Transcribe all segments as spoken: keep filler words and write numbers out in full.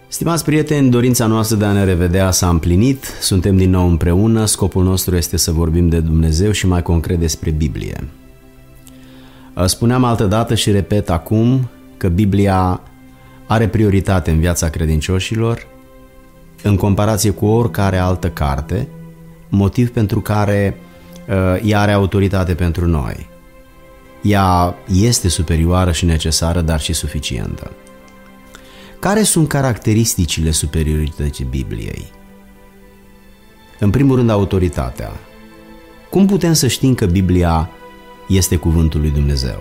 Stimați prieteni, dorința noastră de a ne revedea s-a împlinit, suntem din nou împreună, scopul nostru este să vorbim de Dumnezeu și mai concret despre Biblie. Spuneam altădată și repet acum că Biblia are prioritate în viața credincioșilor în comparație cu oricare altă carte, motiv pentru care uh, ea are autoritate pentru noi. Ea este superioară și necesară, dar și suficientă. Care sunt caracteristicile superiorității Bibliei? În primul rând, autoritatea. Cum putem să știm că Biblia este cuvântul lui Dumnezeu?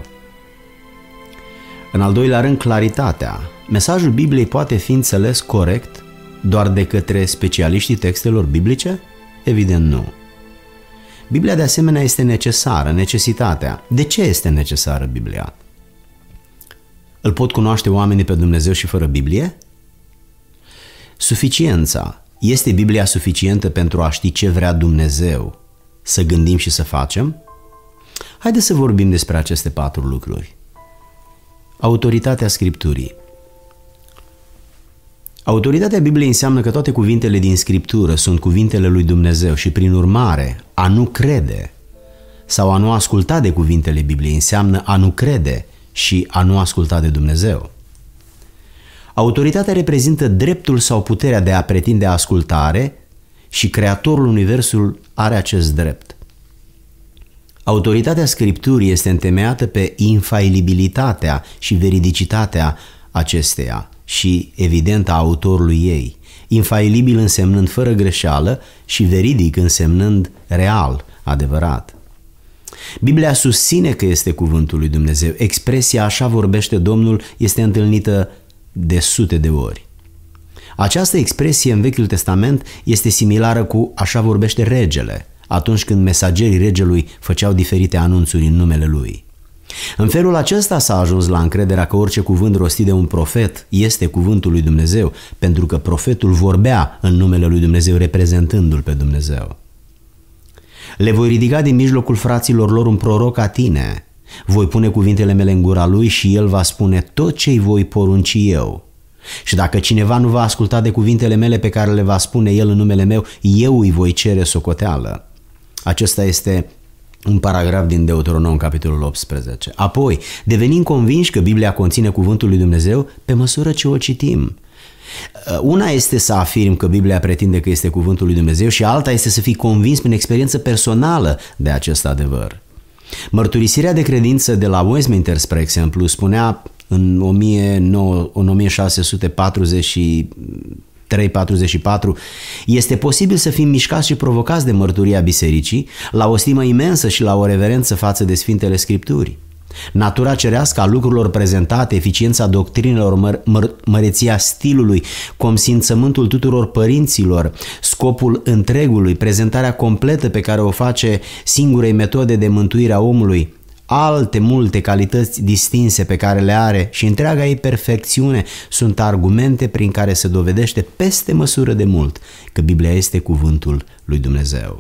În al doilea rând, claritatea. Mesajul Bibliei poate fi înțeles corect doar de către specialiștii textelor biblice? Evident nu. Biblia de asemenea este necesară, necesitatea. De ce este necesară Biblia? Îl pot cunoaște oamenii pe Dumnezeu și fără Biblie? Suficiența. Este Biblia suficientă pentru a ști ce vrea Dumnezeu să gândim și să facem? Haideți să vorbim despre aceste patru lucruri. Autoritatea Scripturii. Autoritatea Bibliei înseamnă că toate cuvintele din Scriptură sunt cuvintele lui Dumnezeu și prin urmare a nu crede sau a nu asculta de cuvintele Bibliei înseamnă a nu crede și a nu asculta de Dumnezeu. Autoritatea reprezintă dreptul sau puterea de a pretinde ascultare și Creatorul Universului are acest drept. Autoritatea Scripturii este întemeiată pe infailibilitatea și veridicitatea acesteia și, evident, a autorului ei, infailibil însemnând fără greșeală și veridic însemnând real, adevărat. Biblia susține că este cuvântul lui Dumnezeu. Expresia "așa vorbește Domnul" este întâlnită de sute de ori. Această expresie în Vechiul Testament este similară cu "așa vorbește regele", atunci când mesagerii regelui făceau diferite anunțuri în numele lui. În felul acesta s-a ajuns la încrederea că orice cuvânt rostit de un profet este cuvântul lui Dumnezeu, pentru că profetul vorbea în numele lui Dumnezeu, reprezentându-l pe Dumnezeu. Le voi ridica din mijlocul fraților lor un proroc ca tine. Voi pune cuvintele mele în gura lui și el va spune tot ce-i voi porunci eu. Și dacă cineva nu va asculta de cuvintele mele pe care le va spune el în numele meu, eu îi voi cere socoteală. Acesta este un paragraf din Deuteronom, capitolul optsprezece. Apoi, devenim convinși că Biblia conține cuvântul lui Dumnezeu pe măsură ce o citim. Una este să afirm că Biblia pretinde că este cuvântul lui Dumnezeu și alta este să fii convins prin experiență personală de acest adevăr. Mărturisirea de credință de la Westminster, spre exemplu, spunea în o mie șase sute patruzeci și trei patruzeci și patru, este posibil să fim mișcați și provocați de mărturia bisericii la o stimă imensă și la o reverență față de Sfintele Scripturi. Natura cerească a lucrurilor prezentate, eficiența doctrinelor, măr- măr- măreția stilului, consimțământul tuturor părinților, scopul întregului, prezentarea completă pe care o face singurei metode de mântuire a omului, alte multe calități distinse pe care le are și întreaga ei perfecțiune sunt argumente prin care se dovedește peste măsură de mult că Biblia este cuvântul lui Dumnezeu.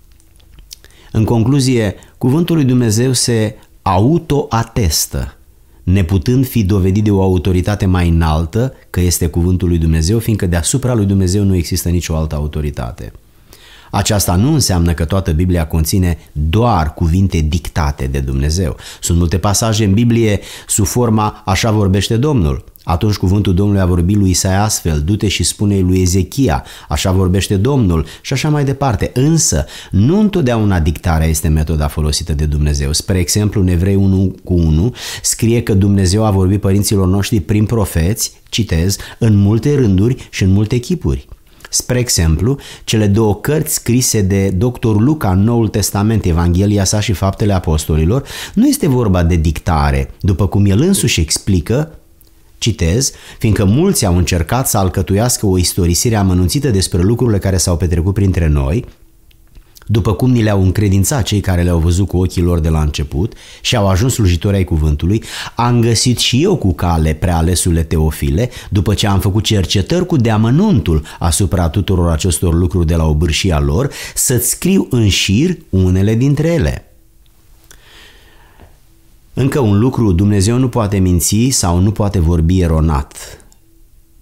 În concluzie, cuvântul lui Dumnezeu se autoatestă, neputând fi dovedit de o autoritate mai înaltă că este cuvântul lui Dumnezeu, fiindcă deasupra lui Dumnezeu nu există nicio altă autoritate. Aceasta nu înseamnă că toată Biblia conține doar cuvinte dictate de Dumnezeu. Sunt multe pasaje în Biblie sub forma "așa vorbește Domnul". Atunci cuvântul Domnului a vorbit lui Isaia astfel: "Du-te și spune lui Ezechia, așa vorbește Domnul", și așa mai departe. Însă, nu întotdeauna dictarea este metoda folosită de Dumnezeu. Spre exemplu, în Evrei unu cu unu scrie că Dumnezeu a vorbit părinților noștri prin profeți, citez, în multe rânduri și în multe chipuri. Spre exemplu, cele două cărți scrise de doctor Luca în Noul Testament, Evanghelia sa și Faptele Apostolilor, nu este vorba de dictare, după cum el însuși explică, citez, fiindcă mulți au încercat să alcătuiască o istorisire amănunțită despre lucrurile care s-au petrecut printre noi, după cum ni le-au încredințat cei care le-au văzut cu ochii lor de la început și au ajuns slujitori ai cuvântului, am găsit și eu cu cale, prealesule Teofile, după ce am făcut cercetări cu deamănuntul asupra tuturor acestor lucruri de la obârșia lor, să-ți scriu în șir unele dintre ele. Încă un lucru, Dumnezeu nu poate minți sau nu poate vorbi eronat.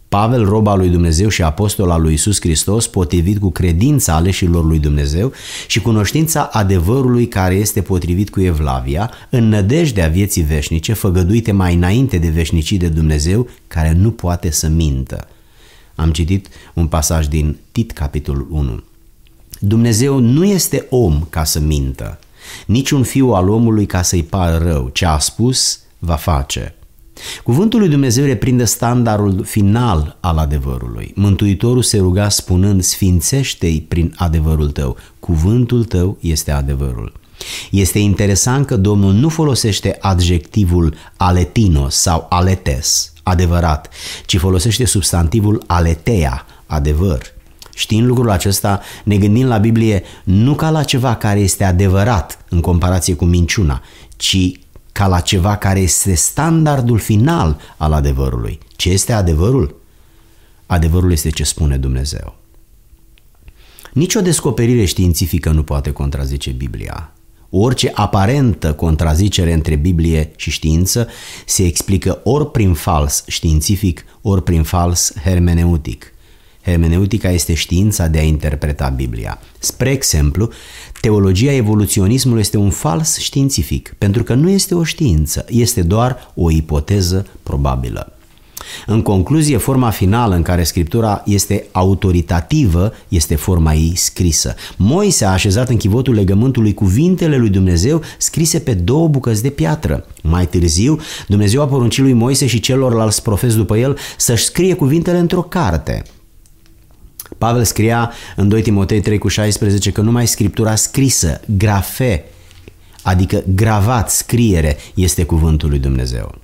Pavel, rob al lui Dumnezeu și apostol al lui Iisus Hristos, potrivit cu credința aleșilor lui Dumnezeu și cunoștința adevărului care este potrivit cu Evlavia, în nădejdea vieții veșnice, făgăduite mai înainte de veșnicii de Dumnezeu, care nu poate să mintă. Am citit un pasaj din Tit, capitolul unu. Dumnezeu nu este om ca să mintă, nici un fiu al omului ca să-i pară rău. Ce a spus, va face. Cuvântul lui Dumnezeu reprinde standardul final al adevărului. Mântuitorul se ruga spunând: sfințește-i prin adevărul tău. Cuvântul tău este adevărul. Este interesant că Domnul nu folosește adjectivul aletinos sau aletes, adevărat, ci folosește substantivul aletheia, adevăr. Știind lucrul acesta, ne gândim la Biblie nu ca la ceva care este adevărat în comparație cu minciuna, ci ca la ceva care este standardul final al adevărului. Ce este adevărul? Adevărul este ce spune Dumnezeu. Nici o descoperire științifică nu poate contrazice Biblia. Orice aparentă contrazicere între Biblie și știință se explică ori prin fals științific, ori prin fals hermeneutic. Hermeneutica este știința de a interpreta Biblia. Spre exemplu, teologia evoluționismului este un fals științific, pentru că nu este o știință, este doar o ipoteză probabilă. În concluzie, forma finală în care Scriptura este autoritativă este forma ei scrisă. Moise a așezat în chivotul legământului cuvintele lui Dumnezeu scrise pe două bucăți de piatră. Mai târziu, Dumnezeu a poruncit lui Moise și celorlalți profeți după el să-și scrie cuvintele într-o carte. Pavel scria în doi Timotei trei cu șaisprezece că numai Scriptura scrisă, grafe, adică gravat, scriere, este cuvântul lui Dumnezeu.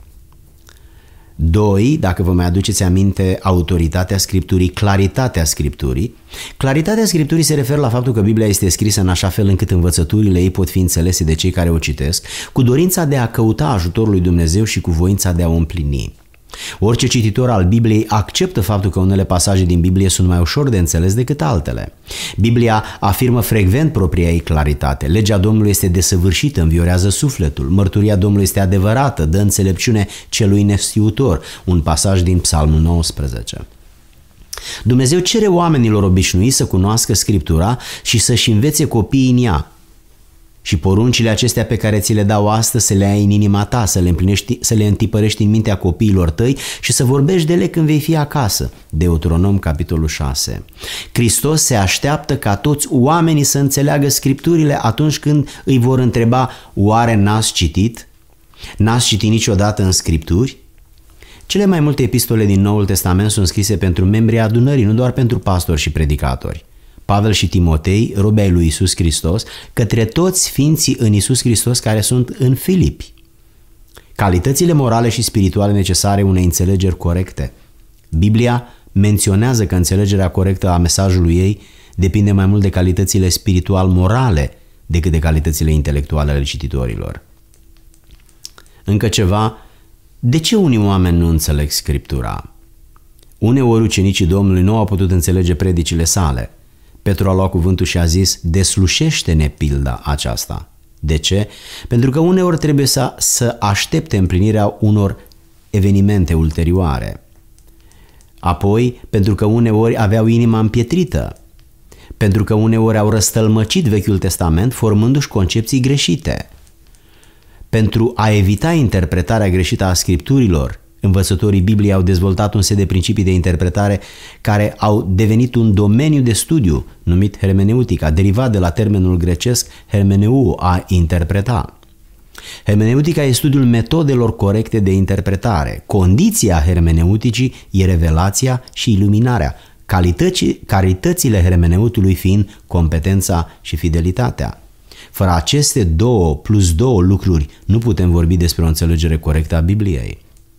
Doi, dacă vă mai aduceți aminte, autoritatea Scripturii, claritatea Scripturii. Claritatea Scripturii se referă la faptul că Biblia este scrisă în așa fel încât învățăturile ei pot fi înțelese de cei care o citesc, cu dorința de a căuta ajutorul lui Dumnezeu și cu voința de a o împlini. Orice cititor al Bibliei acceptă faptul că unele pasaje din Biblie sunt mai ușor de înțeles decât altele. Biblia afirmă frecvent propria ei claritate. Legea Domnului este desăvârșită, înviorează sufletul. Mărturia Domnului este adevărată, dă înțelepciune celui neștiutor. Un pasaj din Psalmul nouăsprezece. Dumnezeu cere oamenilor obișnuiți să cunoască Scriptura și să-și învețe copiii în ea. Și poruncile acestea pe care ți le dau astăzi să le ai în inima ta, să le împlinești, să le întipărești în mintea copiilor tăi și să vorbești de ele când vei fi acasă. Deuteronom, capitolul șase. Hristos se așteaptă ca toți oamenii să înțeleagă Scripturile atunci când îi vor întreba: oare n-ați citit? N-ați citit niciodată în Scripturi? Cele mai multe epistole din Noul Testament sunt scrise pentru membrii adunării, nu doar pentru pastori și predicatori. Pavel și Timotei, robi ai lui Iisus Hristos, către toți sfinții în Iisus Hristos care sunt în Filipi. Calitățile morale și spirituale necesare unei înțelegeri corecte. Biblia menționează că înțelegerea corectă a mesajului ei depinde mai mult de calitățile spiritual-morale decât de calitățile intelectuale ale cititorilor. Încă ceva, de ce unii oameni nu înțeleg Scriptura? Uneori ucenicii Domnului nu au putut înțelege predicile sale. Petru a luat cuvântul și a zis: deslușește-ne pilda aceasta. De ce? Pentru că uneori trebuie să, să aștepte împlinirea unor evenimente ulterioare. Apoi, pentru că uneori aveau inima împietrită. Pentru că uneori au răstălmăcit Vechiul Testament formându-și concepții greșite. Pentru a evita interpretarea greșită a Scripturilor, învățătorii Bibliei au dezvoltat un set de principii de interpretare care au devenit un domeniu de studiu numit hermeneutica, derivat de la termenul grecesc hermeneu, a interpreta. Hermeneutica este studiul metodelor corecte de interpretare. Condiția hermeneuticii e revelația și iluminarea, calitățile hermeneutului fiind competența și fidelitatea. Fără aceste două plus două lucruri nu putem vorbi despre o înțelegere corectă a Bibliei.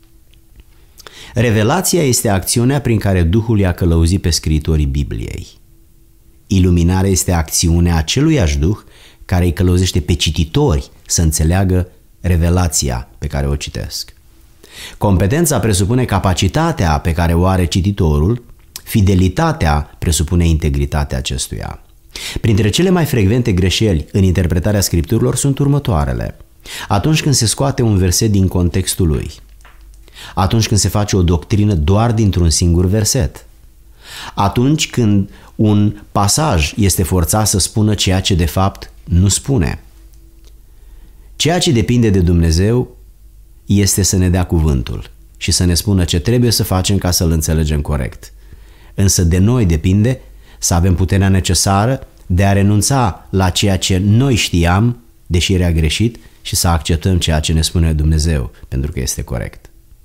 Revelația este acțiunea prin care Duhul i-a călăuzit pe scriitorii Bibliei. Iluminarea este acțiunea aceluiași Duh care îi călăuzește pe cititori să înțeleagă revelația pe care o citesc. Competența presupune capacitatea pe care o are cititorul, fidelitatea presupune integritatea acestuia. Printre cele mai frecvente greșeli în interpretarea scripturilor sunt următoarele. Atunci când se scoate un verset din contextul lui, atunci când se face o doctrină doar dintr-un singur verset, atunci când un pasaj este forțat să spună ceea ce de fapt nu spune. Ceea ce depinde de Dumnezeu este să ne dea cuvântul și să ne spună ce trebuie să facem ca să-L înțelegem corect. Însă de noi depinde să avem puterea necesară de a renunța la ceea ce noi știam, deși era greșit, și să acceptăm ceea ce ne spune Dumnezeu, pentru că este corect.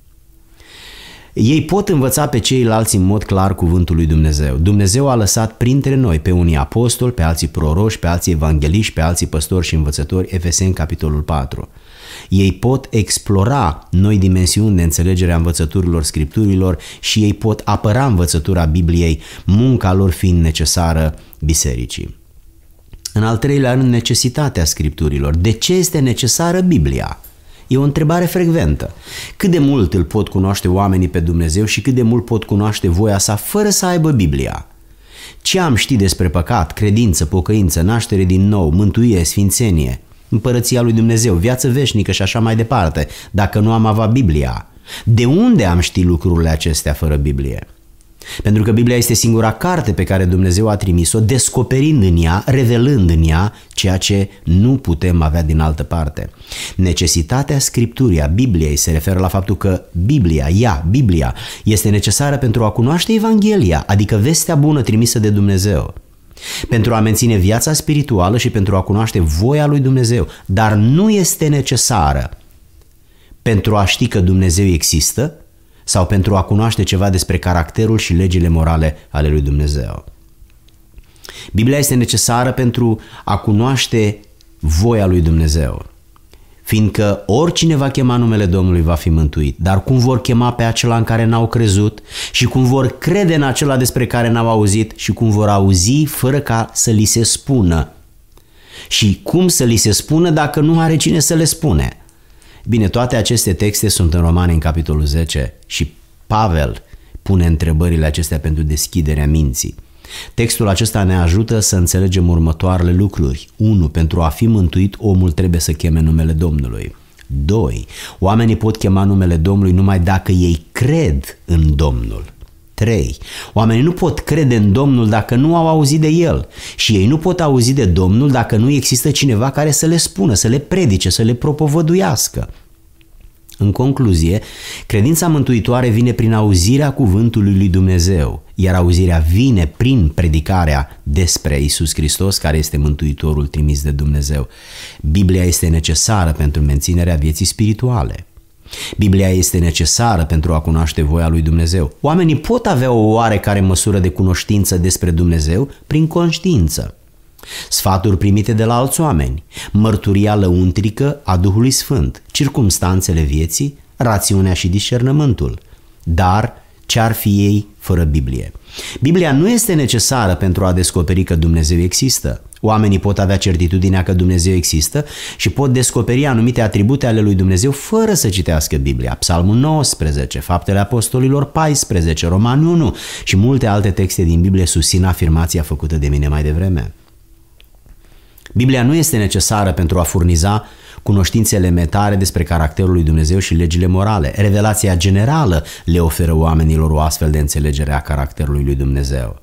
Ei pot învăța pe ceilalți în mod clar cuvântul lui Dumnezeu. Dumnezeu a lăsat printre noi pe unii apostoli, pe alții proroși, pe alții evangeliști, pe alții păstori și învățători, Efeseni capitolul patru. Ei pot explora noi dimensiuni de înțelegere a învățăturilor Scripturilor și ei pot apăra învățătura Bibliei, munca lor fiind necesară bisericii. În al treilea rând, necesitatea Scripturilor. De ce este necesară Biblia? E o întrebare frecventă. Cât de mult îl pot cunoaște oamenii pe Dumnezeu și cât de mult pot cunoaște voia sa fără să aibă Biblia? Ce am ști despre păcat, credință, pocăință, naștere din nou, mântuire, sfințenie, împărăția lui Dumnezeu, viață veșnică și așa mai departe, dacă nu am avea Biblia? De unde am ști lucrurile acestea fără Biblie? Pentru că Biblia este singura carte pe care Dumnezeu a trimis-o, descoperind în ea, revelând în ea ceea ce nu putem avea din altă parte. Necesitatea Scripturii, a Bibliei, se referă la faptul că Biblia, ea, Biblia, este necesară pentru a cunoaște Evanghelia, adică vestea bună trimisă de Dumnezeu, pentru a menține viața spirituală și pentru a cunoaște voia lui Dumnezeu, dar nu este necesară pentru a ști că Dumnezeu există sau pentru a cunoaște ceva despre caracterul și legile morale ale lui Dumnezeu. Biblia este necesară pentru a cunoaște voia lui Dumnezeu, fiindcă oricine va chema numele Domnului va fi mântuit, dar cum vor chema pe acela în care n-au crezut și cum vor crede în acela despre care n-au auzit și cum vor auzi fără ca să li se spună? Și cum să li se spună dacă nu are cine să le spune? Bine, toate aceste texte sunt în Romani, în capitolul zece, și Pavel pune întrebările acestea pentru deschiderea minții. Textul acesta ne ajută să înțelegem următoarele lucruri. unu. Pentru a fi mântuit, omul trebuie să cheme numele Domnului. doi. Oamenii pot chema numele Domnului numai dacă ei cred în Domnul. trei. Oamenii nu pot crede în Domnul dacă nu au auzit de El și ei nu pot auzi de Domnul dacă nu există cineva care să le spună, să le predice, să le propovăduiască. În concluzie, credința mântuitoare vine prin auzirea cuvântului lui Dumnezeu, iar auzirea vine prin predicarea despre Iisus Hristos, care este Mântuitorul trimis de Dumnezeu. Biblia este necesară pentru menținerea vieții spirituale. Biblia este necesară pentru a cunoaște voia lui Dumnezeu. Oamenii pot avea o oarecare măsură de cunoștință despre Dumnezeu prin conștiință. Sfaturi primite de la alți oameni, mărturia lăuntrică a Duhului Sfânt, circumstanțele vieții, rațiunea și discernământul. Dar ce-ar fi ei fără Biblie? Biblia nu este necesară pentru a descoperi că Dumnezeu există. Oamenii pot avea certitudinea că Dumnezeu există și pot descoperi anumite atribute ale lui Dumnezeu fără să citească Biblia. Psalmul nouăsprezece, Faptele Apostolilor paisprezece, Romani unu și multe alte texte din Biblie susțin afirmația făcută de mine mai devreme. Biblia nu este necesară pentru a furniza cunoștințe elementare despre caracterul lui Dumnezeu și legile morale. Revelația generală le oferă oamenilor o astfel de înțelegere a caracterului lui Dumnezeu.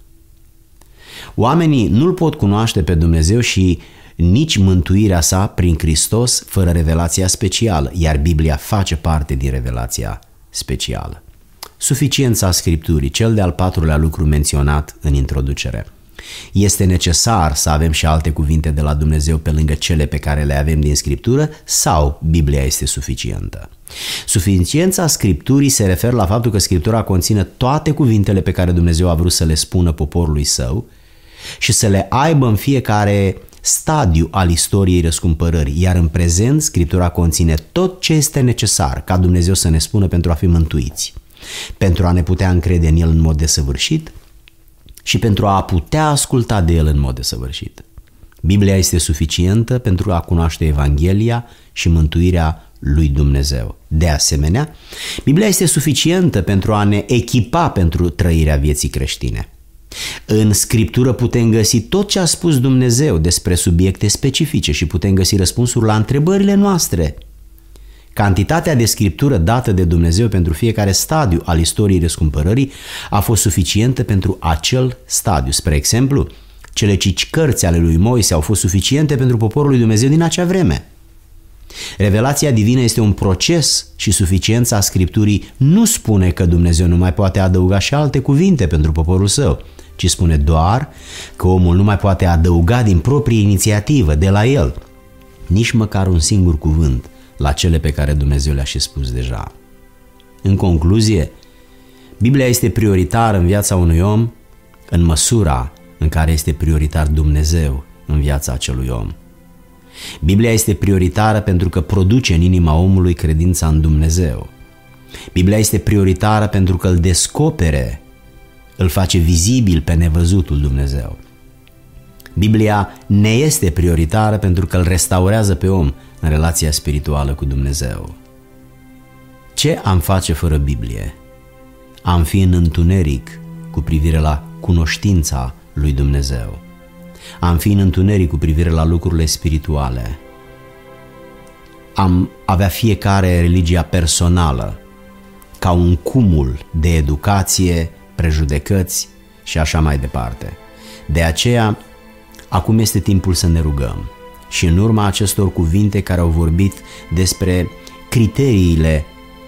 Oamenii nu-L pot cunoaște pe Dumnezeu și nici mântuirea sa prin Hristos fără revelația specială, iar Biblia face parte din revelația specială. Suficiența Scripturii, cel de-al patrulea lucru menționat în introducere. Este necesar să avem și alte cuvinte de la Dumnezeu pe lângă cele pe care le avem din Scriptură sau Biblia este suficientă? Suficiența Scripturii se referă la faptul că Scriptura conține toate cuvintele pe care Dumnezeu a vrut să le spună poporului său și să le aibă în fiecare stadiu al istoriei răscumpărării, iar în prezent Scriptura conține tot ce este necesar ca Dumnezeu să ne spună pentru a fi mântuiți, pentru a ne putea încrede în El în mod desăvârșit și pentru a putea asculta de El în mod desăvârșit. Biblia este suficientă pentru a cunoaște Evanghelia și mântuirea lui Dumnezeu. De asemenea, Biblia este suficientă pentru a ne echipa pentru trăirea vieții creștine. În Scriptură putem găsi tot ce a spus Dumnezeu despre subiecte specifice și putem găsi răspunsuri la întrebările noastre. Cantitatea de scriptură dată de Dumnezeu pentru fiecare stadiu al istoriei răscumpărării a fost suficientă pentru acel stadiu. Spre exemplu, cele cinci cărți ale lui Moise au fost suficiente pentru poporul lui Dumnezeu din acea vreme. Revelația divină este un proces și suficiența Scripturii nu spune că Dumnezeu nu mai poate adăuga și alte cuvinte pentru poporul său, ci spune doar că omul nu mai poate adăuga din proprie inițiativă, de la el, nici măcar un singur cuvânt la cele pe care Dumnezeu le-a și spus deja. În concluzie, Biblia este prioritară în viața unui om în măsura în care este prioritar Dumnezeu în viața acelui om. Biblia este prioritară pentru că produce în inima omului credința în Dumnezeu. Biblia este prioritară pentru că îl descopere, îl face vizibil pe nevăzutul Dumnezeu. Biblia ne este prioritară pentru că îl restaurează pe om în relația spirituală cu Dumnezeu. Ce am face fără Biblie? Am fi în întuneric cu privire la cunoștința lui Dumnezeu. Am fi în întuneric cu privire la lucrurile spirituale. Am avea fiecare religia personală ca un cumul de educație, prejudecăți și așa mai departe. De aceea, acum este timpul să ne rugăm și în urma acestor cuvinte care au vorbit despre criteriile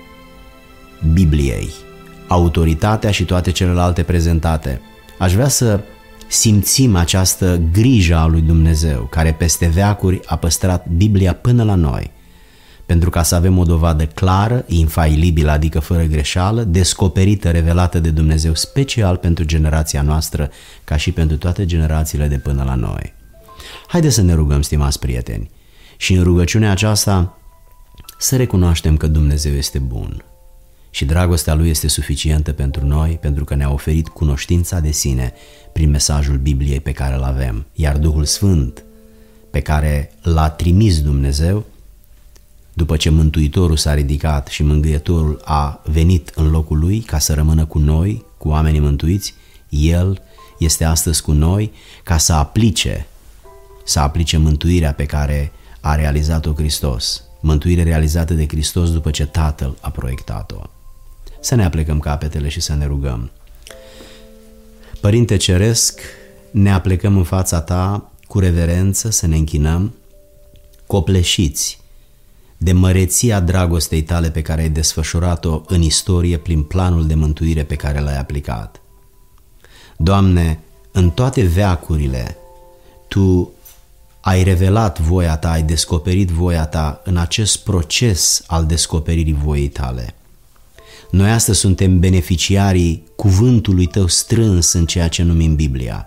Bibliei, autoritatea și toate celelalte prezentate, aș vrea să simțim această grijă a lui Dumnezeu, care peste veacuri a păstrat Biblia până la noi, pentru ca să avem o dovadă clară, infailibilă, adică fără greșeală, descoperită, revelată de Dumnezeu special pentru generația noastră, ca și pentru toate generațiile de până la noi. Haideți să ne rugăm, stimați prieteni, și în rugăciunea aceasta să recunoaștem că Dumnezeu este bun și dragostea Lui este suficientă pentru noi, pentru că ne-a oferit cunoștința de sine prin mesajul Bibliei pe care îl avem, iar Duhul Sfânt pe care l-a trimis Dumnezeu, după ce Mântuitorul s-a ridicat și Mângâietorul a venit în locul Lui ca să rămână cu noi, cu oamenii mântuiți, El este astăzi cu noi ca să aplice, să aplice mântuirea pe care a realizat-o Hristos, mântuire realizată de Hristos după ce Tatăl a proiectat-o. Să ne aplecăm capetele și să ne rugăm. Părinte Ceresc, ne aplecăm în fața Ta cu reverență, să ne închinăm, copleșiți de măreția dragostei Tale pe care ai desfășurat-o în istorie prin planul de mântuire pe care l-ai aplicat. Doamne, în toate veacurile Tu ai revelat voia Ta, ai descoperit voia Ta în acest proces al descoperirii voii Tale. Noi astăzi suntem beneficiarii cuvântului Tău strâns în ceea ce numim Biblia.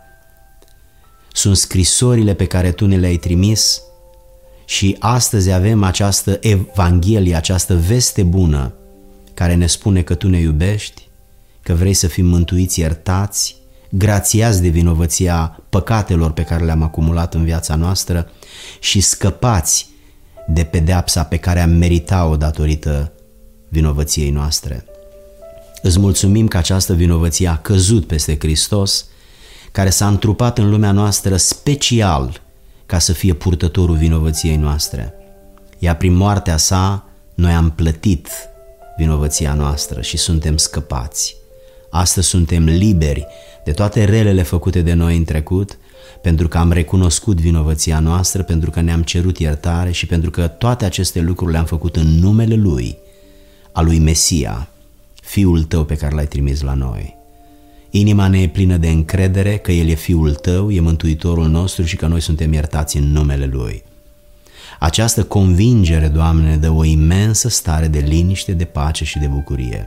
Sunt scrisorile pe care Tu ne le-ai trimis și astăzi avem această Evanghelie, această veste bună care ne spune că Tu ne iubești, că vrei să fim mântuiți, iertați, grațiați de vinovăția păcatelor pe care le-am acumulat în viața noastră și scăpați de pedeapsa pe care am meritat-o datorită vinovăției noastre. Îți mulțumim că această vinovăție a căzut peste Hristos, care s-a întrupat în lumea noastră special ca să fie purtătorul vinovăției noastre. Iar prin moartea Sa noi am plătit vinovăția noastră și suntem scăpați. Astăzi suntem liberi de toate relele făcute de noi în trecut, pentru că am recunoscut vinovăția noastră, pentru că ne-am cerut iertare și pentru că toate aceste lucruri le-am făcut în numele Lui, a lui Mesia, Fiul Tău pe care L-ai trimis la noi. Inima ne e plină de încredere că El e Fiul Tău, e Mântuitorul nostru și că noi suntem iertați în numele Lui. Această convingere, Doamne, ne dă o imensă stare de liniște, de pace și de bucurie.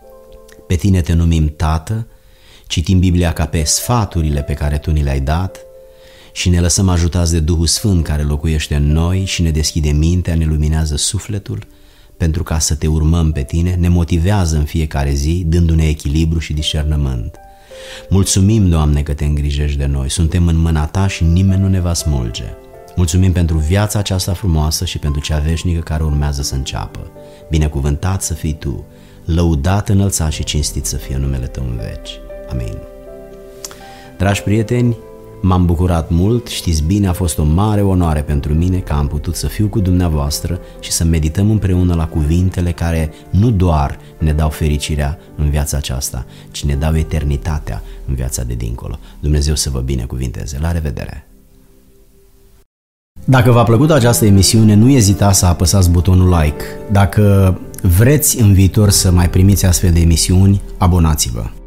Pe Tine Te numim Tată, citim Biblia ca pe sfaturile pe care Tu ni le-ai dat și ne lăsăm ajutați de Duhul Sfânt care locuiește în noi și ne deschide mintea, ne luminează sufletul, pentru ca să Te urmăm pe Tine, ne motivează în fiecare zi, dându-ne echilibru și discernământ. Mulțumim, Doamne, că Te îngrijești de noi, suntem în mâna Ta și nimeni nu ne va smulge. Mulțumim pentru viața aceasta frumoasă și pentru cea veșnică care urmează să înceapă. Binecuvântat să fii Tu, lăudat, înălțat și cinstit să fie numele Tău în veci. Amin. Dragi prieteni, M-am bucurat mult, știți bine, a fost o mare onoare pentru mine că am putut să fiu cu dumneavoastră și să medităm împreună la cuvintele care nu doar ne dau fericirea în viața aceasta, ci ne dau eternitatea în viața de dincolo. Dumnezeu să vă binecuvinteze. La revedere! Dacă v-a plăcut această emisiune, nu ezitați să apăsați butonul like. Dacă vreți în viitor să mai primiți astfel de emisiuni, abonați-vă!